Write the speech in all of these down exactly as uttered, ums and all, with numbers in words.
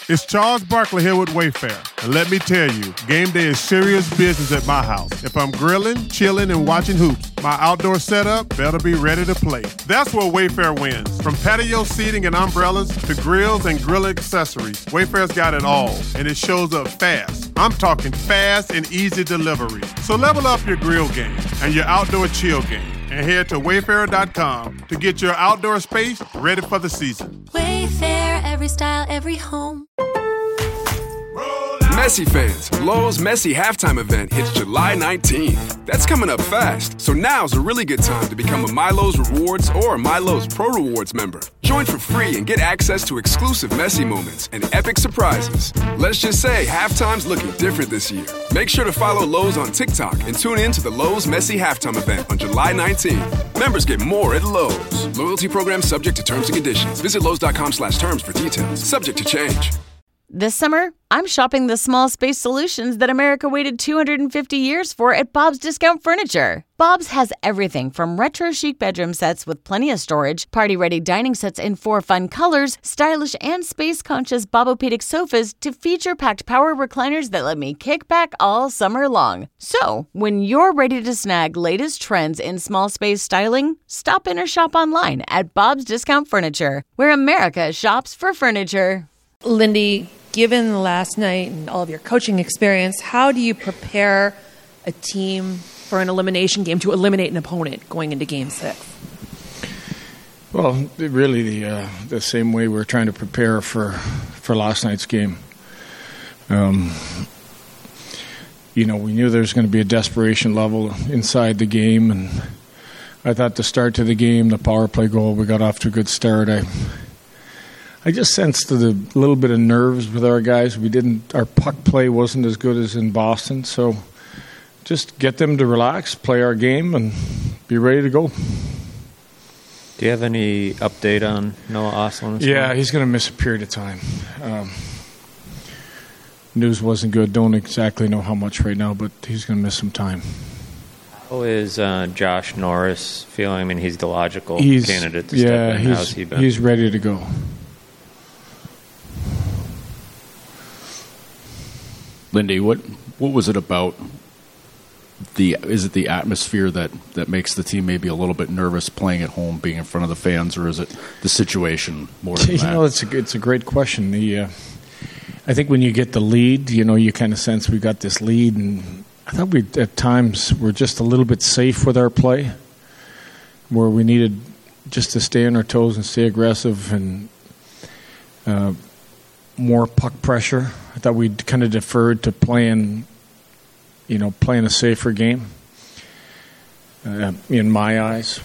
It's Charles Barkley here with Wayfair. And let me tell you, game day is serious business at my house. If I'm grilling, chilling, and watching hoops, my outdoor setup better be ready to play. That's where Wayfair wins. From patio seating and umbrellas to grills and grill accessories, Wayfair's got it all, and it shows up fast. I'm talking fast and easy delivery. So level up your grill game and your outdoor chill game, and head to wayfair dot com to get your outdoor space ready for the season. Wayfair, every style, every home. Messi fans, Lowe's Messi halftime event hits July nineteenth. That's coming up fast, so now's a really good time to become a MyLowe's Rewards or MyLowe's Pro Rewards member. Join for free and get access to exclusive Messi moments and epic surprises. Let's just say halftime's looking different this year. Make sure to follow Lowe's on TikTok and tune in to the Lowe's Messi halftime event on July nineteenth. Members get more at Lowe's. Loyalty program subject to terms and conditions. Visit Lowe's dot com slash terms for details. Subject to change. This summer, I'm shopping the small space solutions that America waited two hundred fifty years for at Bob's Discount Furniture. Bob's has everything from retro chic bedroom sets with plenty of storage, party-ready dining sets in four fun colors, stylish and space-conscious Bobopedic sofas to feature-packed power recliners that let me kick back all summer long. So, when you're ready to snag latest trends in small space styling, stop in or shop online at Bob's Discount Furniture, where America shops for furniture. Lindy, given last night and all of your coaching experience, how do you prepare a team for an elimination game to eliminate an opponent going into Game Six? Well, really the uh, the same way we're trying to prepare for for last night's game. Um, you know, we knew there was going to be a desperation level inside the game, and I thought the start to the game, the power play goal, we got off to a good start. I. I just sensed a little bit of nerves with our guys. We didn't. Our puck play wasn't as good as in Boston, so just get them to relax, play our game, and be ready to go. Do you have any update on Noah Ostlund? Yeah, he's going to miss a period of time. Um, news wasn't good. Don't exactly know how much right now, but he's going to miss some time. How is uh, Josh Norris feeling? I mean, he's the logical he's, candidate to yeah, step in. He's, How's he been? He's ready to go. Lindy, what what was it about the is it the atmosphere that, that makes the team maybe a little bit nervous playing at home, being in front of the fans, or is it the situation more than you that? know, it's a it's a great question. The uh, I think when you get the lead, you know, you kind of sense we got this lead, and I thought we at times were just a little bit safe with our play, where we needed just to stay on our toes and stay aggressive and uh, more puck pressure. I thought we kind of deferred to playing, you know, playing a safer game, uh, in my eyes.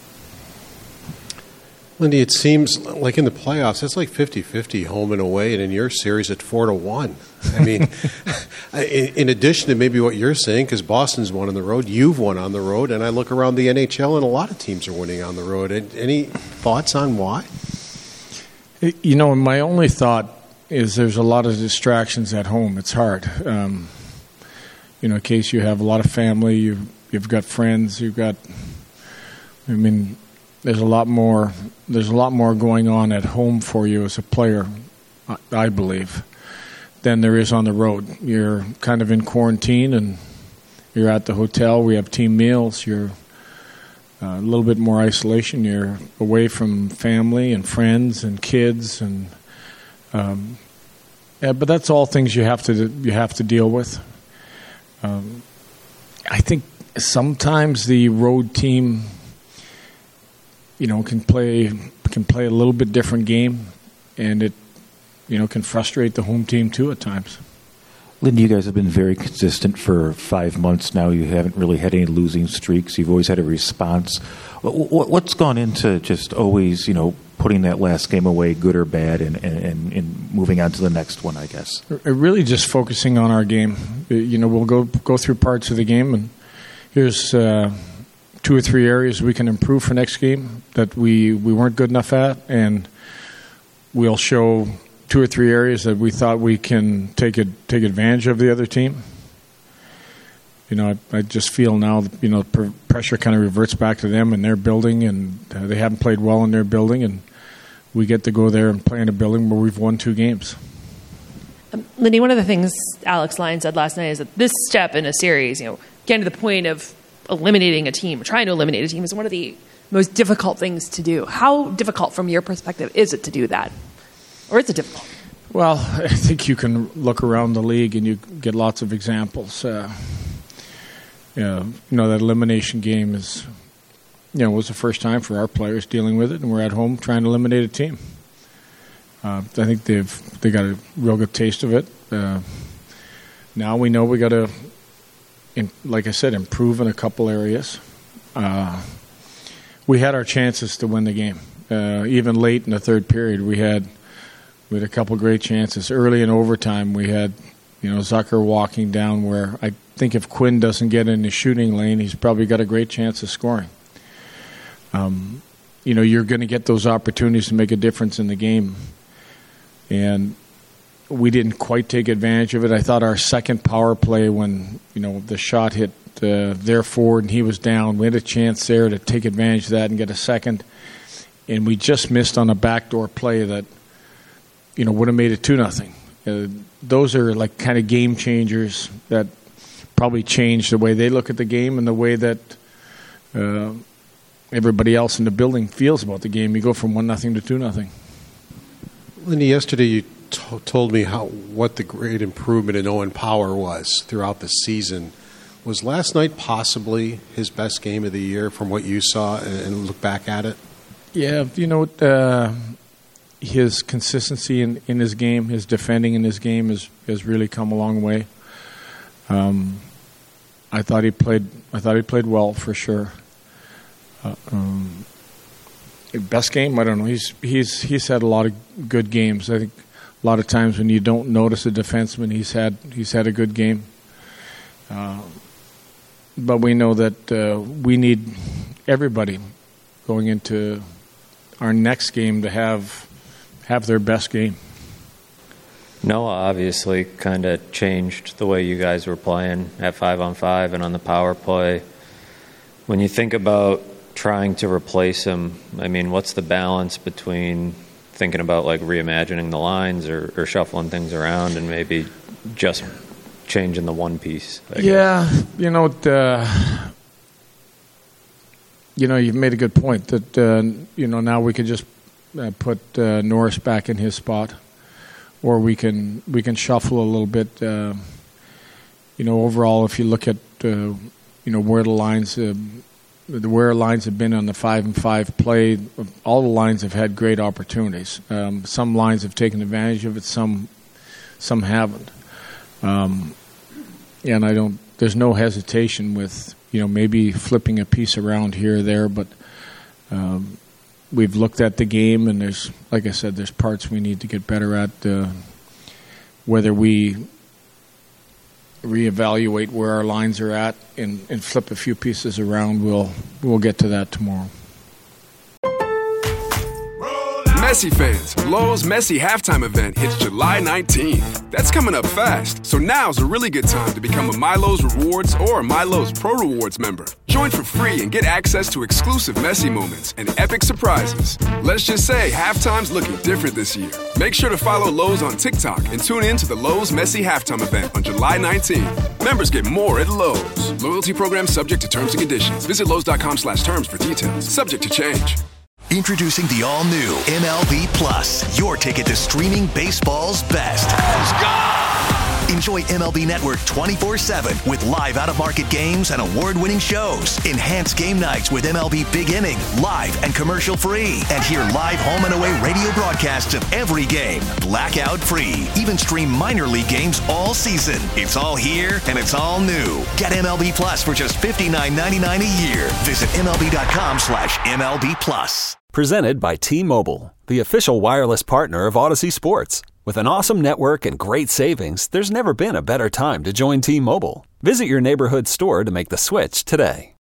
Lindy, it seems like in the playoffs, it's like fifty-fifty home and away, and in your series, it's four to one. I mean, in, in addition to maybe what you're saying, because Boston's won on the road, you've won on the road, and I look around the N H L, and a lot of teams are winning on the road. Any thoughts on why? You know, my only thought is there's a lot of distractions at home. It's hard. Um, you know, in case you have a lot of family, you've, you've got friends, you've got, I mean, there's a lot more, there's a lot more going on at home for you as a player, I, I believe, than there is on the road. You're kind of in quarantine and you're at the hotel. We have team meals. You're uh, a little bit more isolation. You're away from family and friends and kids and Um, yeah, but that's all things you have to you have to deal with. Um, I think sometimes the road team, you know, can play can play a little bit different game, and it, you know, can frustrate the home team too at times. Lindy, you guys have been very consistent for five months now. You haven't really had any losing streaks. You've always had a response. What's gone into just always, you know, putting that last game away, good or bad, and, and, and moving on to the next one, I guess? Really just focusing on our game. You know, we'll go go through parts of the game, and here's uh, two or three areas we can improve for next game that we, we weren't good enough at, and we'll show two or three areas that we thought we can take it, take advantage of the other team. You know, I, I just feel now, you know, pr- pressure kind of reverts back to them and their building, and uh, they haven't played well in their building, and we get to go there and play in a building where we've won two games. Um, Lindy, one of the things Alex Lyon said last night is that this step in a series, you know, getting to the point of eliminating a team, trying to eliminate a team, is one of the most difficult things to do. How difficult, from your perspective, is it to do that? Or is it difficult? Well, I think you can look around the league and you get lots of examples. Uh, you know, you know, that elimination game is, you know, was the first time for our players dealing with it, and we're at home trying to eliminate a team. Uh, I think they've they got a real good taste of it. Uh, now we know we got to, like I said, improve in a couple areas. Uh, we had our chances to win the game. Uh, even late in the third period, we had we had a couple great chances. Early in overtime, we had, you know, Zucker walking down where I think if Quinn doesn't get in the shooting lane, he's probably got a great chance of scoring. Um, you know, you're going to get those opportunities to make a difference in the game. And we didn't quite take advantage of it. I thought our second power play, when, you know, the shot hit uh, their forward and he was down, we had a chance there to take advantage of that and get a second. And we just missed on a backdoor play that, you know, would have made it two nothing. Uh, those are like kind of game changers that probably change the way they look at the game and the way that uh, everybody else in the building feels about the game. You go from one nothing to two nothing. Lindy, yesterday you t- told me how what the great improvement in Owen Power was throughout the season. Was last night possibly his best game of the year from what you saw and, and look back at it? Yeah, you know, uh, his consistency in, in his game, his defending in his game has, has really come a long way. Um, I thought he played. I thought he played well for sure. Uh, um, Best game? I don't know. He's he's he's had a lot of good games. I think a lot of times when you don't notice a defenseman, he's had he's had a good game. Uh, but we know that uh, we need everybody going into our next game to have have their best game. Noah obviously kind of changed the way you guys were playing at five on five and on the power play. When you think about trying to replace him, I mean, what's the balance between thinking about like reimagining the lines or, or shuffling things around and maybe just changing the one piece? I yeah, guess? you know, uh, you know, you've made a good point that uh, you know now we could just uh, put uh, Norris back in his spot, or we can we can shuffle a little bit. Uh, you know, overall, if you look at uh, you know where the lines. Uh, The where lines have been on the five and five play, all the lines have had great opportunities. Um, some lines have taken advantage of it, some some haven't. Um, and I don't. There's no hesitation with you know maybe flipping a piece around here or there, but um, we've looked at the game, and there's like I said, there's parts we need to get better at. Uh, whether we reevaluate where our lines are at and, and flip a few pieces around, we'll we'll get to that tomorrow. Messi fans, Lowe's Messi halftime event hits July nineteenth. That's coming up fast, so now's a really good time to become a MyLowe's Rewards or a MyLowe's Pro Rewards member. Join for free and get access to exclusive Messi moments and epic surprises. Let's just say halftime's looking different this year. Make sure to follow Lowe's on TikTok and tune in to the Lowe's Messi halftime event on July nineteenth. Members get more at Lowe's. Loyalty program subject to terms and conditions. Visit Lowe's.com slash terms for details. Subject to change. Introducing the all-new M L B Plus, your ticket to streaming baseball's best. Let's go! Enjoy M L B Network twenty-four seven with live out-of-market games and award-winning shows. Enhance game nights with M L B Big Inning, live and commercial-free. And hear live home and away radio broadcasts of every game, blackout-free. Even stream minor league games all season. It's all here and it's all new. Get M L B Plus for just fifty-nine ninety-nine a year. Visit MLB.com slash MLB Plus. Presented by T-Mobile, the official wireless partner of Odyssey Sports. With an awesome network and great savings, there's never been a better time to join T-Mobile. Visit your neighborhood store to make the switch today.